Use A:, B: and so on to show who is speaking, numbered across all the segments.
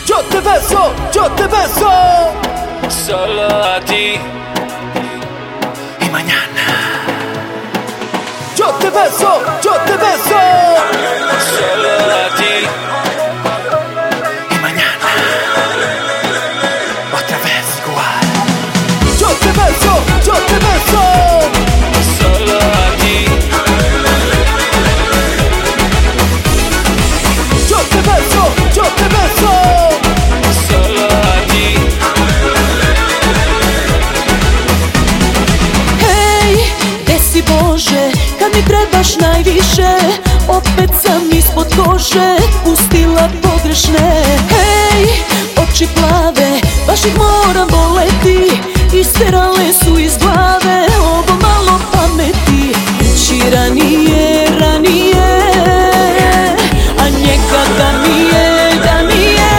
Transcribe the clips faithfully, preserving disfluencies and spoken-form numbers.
A: Yo te beso, yo te beso.
B: Solo a ti.
A: Y mañana. Yo te beso, yo te beso.
B: Solo a ti.
A: Y mañana. Otra vez igual. Yo te beso, yo te beso.
B: Solo a ti.
A: Yo te beso, yo te beso.
B: Solo a ti.
C: Hej, gde si Bože, kad mi trebaš najviše, opet sam ispod kože pustila pogrešne. Hej, oči plave, baš ih moram voleti, isterale su iz glave ovo malo pameti. Kući ranije, ranije, a njega da nije, da nije.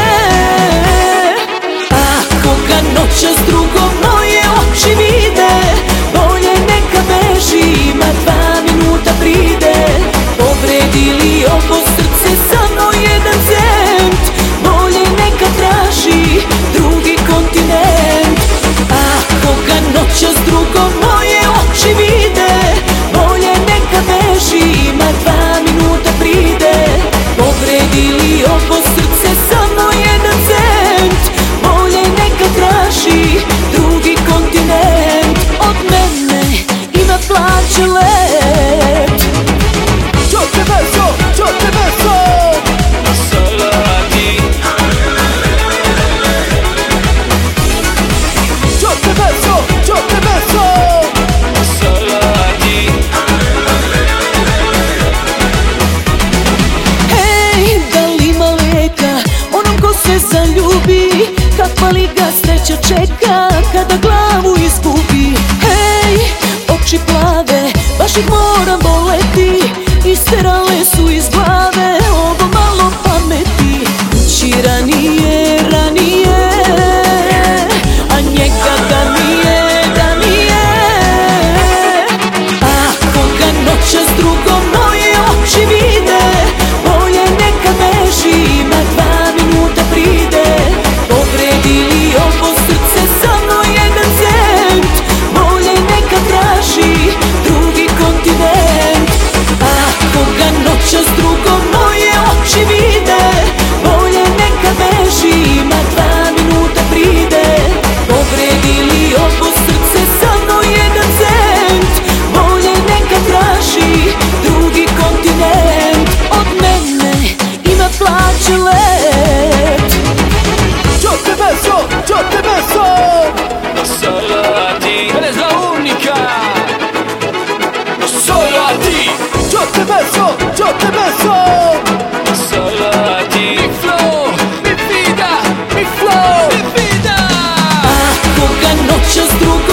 C: Ako ga noćas drugom moje oči vide, bolje neka beži, ima dva minuta pride. Povredili ovo srce samo jedan cent, bolje neka traži drugi kontinent. Ako ga noćas drugom moje oči vide, bolje neka beži, ima dva minuta pride. Povredili ovo srce samo jedan cent, bolje neka traži drugi kontinent. Od mene ima plaće let.
A: Yo te beso, yo te beso.
B: Solo a ti.
A: Yo te beso, yo te beso.
B: Solo a ti.
C: Hej, da li ima leka onom ko se zaljubi, kakva li ga sreća čeka kada glavu izgubi. Hej, oči plave, baš ih moram voleti, isterale su iz glave ovo malo pameti. Kući ranije, ranije, a njega da nije, da nije. Ako ga noćas drugom moje oči vide, bolje neka beži, ima dva minuta pride. Povredili ovo srce samo jedan cent, bolje neka traži drugi kontinent. Ako ga noćas drugom moje oči vide, bolje neka beži, ima dva minuta pride. Povredili ovo srce samo jedan cent, bolje neka traži drugi kontinent. Od mene ima plaće let.
A: Yo te beso, yo te beso.
B: Solo a ti.
A: Eres la única. Solo a ti. Yo te beso, yo te beso.
B: Solo a ti.
A: Mi flow, mi vida, mi flow, mi vida.
C: Ako ga noćas drugom